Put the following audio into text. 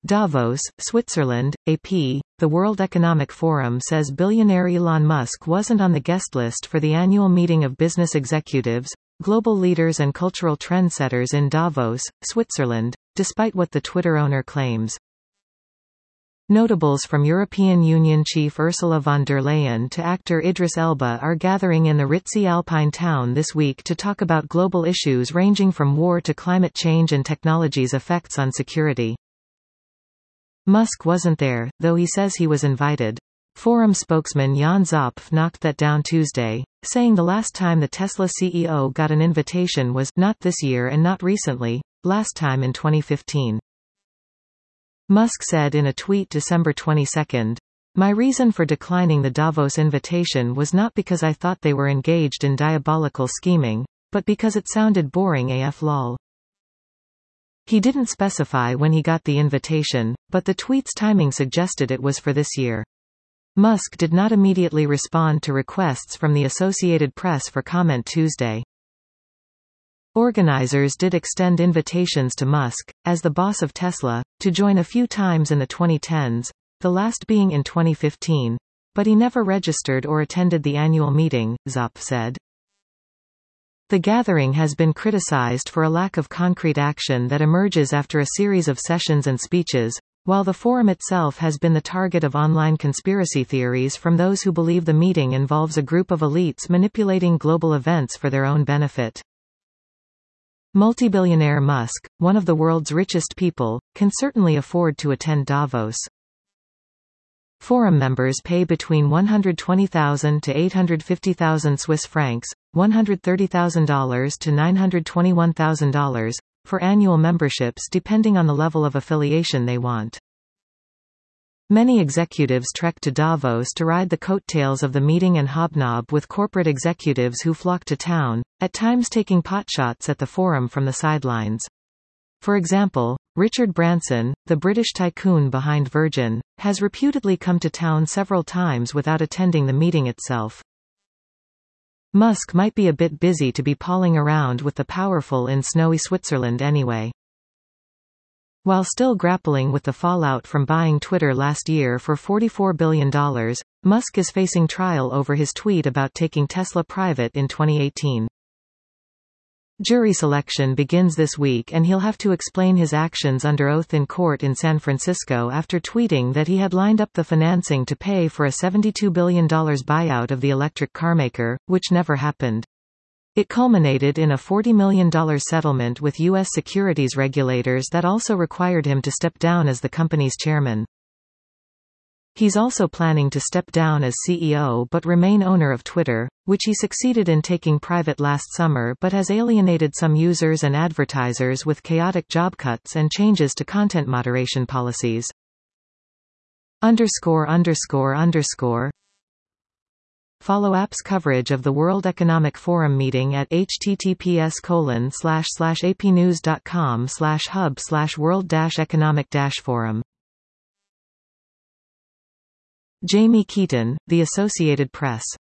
Davos, Switzerland, AP. The World Economic Forum says billionaire Elon Musk wasn't on the guest list for the annual meeting of business executives, global leaders and cultural trendsetters in Davos, Switzerland, despite what the Twitter owner claims. Notables from European Union chief Ursula von der Leyen to actor Idris Elba are gathering in the ritzy Alpine town this week to talk about global issues ranging from war to climate change and technology's effects on security. Musk wasn't there, though he says he was invited. Forum spokesman Jan Zopf knocked that down Tuesday, saying the last time the Tesla CEO got an invitation was not this year and not recently, last time in 2015. Musk said in a tweet December 22, "My reason for declining the Davos invitation was not because I thought they were engaged in diabolical scheming, but because it sounded boring AF lol." He didn't specify when he got the invitation, but the tweet's timing suggested it was for this year. Musk did not immediately respond to requests from the Associated Press for comment Tuesday. Organizers did extend invitations to Musk, as the boss of Tesla, to join a few times in the 2010s, the last being in 2015, but he never registered or attended the annual meeting, Zopf said. The gathering has been criticized for a lack of concrete action that emerges after a series of sessions and speeches, while the forum itself has been the target of online conspiracy theories from those who believe the meeting involves a group of elites manipulating global events for their own benefit. Multibillionaire Musk, one of the world's richest people, can certainly afford to attend Davos. Forum members pay between $120,000 to $850,000 Swiss francs, $130,000 to $921,000, for annual memberships depending on the level of affiliation they want. Many executives trek to Davos to ride the coattails of the meeting and hobnob with corporate executives who flock to town, at times taking potshots at the forum from the sidelines. For example, Richard Branson, the British tycoon behind Virgin, has reputedly come to town several times without attending the meeting itself. Musk might be a bit busy to be palling around with the powerful in snowy Switzerland anyway. While still grappling with the fallout from buying Twitter last year for $44 billion, Musk is facing trial over his tweet about taking Tesla private in 2018. Jury selection begins this week and he'll have to explain his actions under oath in court in San Francisco after tweeting that he had lined up the financing to pay for a $72 billion buyout of the electric carmaker, which never happened. It culminated in a $40 million settlement with U.S. securities regulators that also required him to step down as the company's chairman. He's also planning to step down as CEO but remain owner of Twitter, which he succeeded in taking private last summer but has alienated some users and advertisers with chaotic job cuts and changes to content moderation policies. Follow app's coverage of the World Economic Forum meeting at https://apnews.com/hub/world-economic-forum. Jamie Keaton, The Associated Press.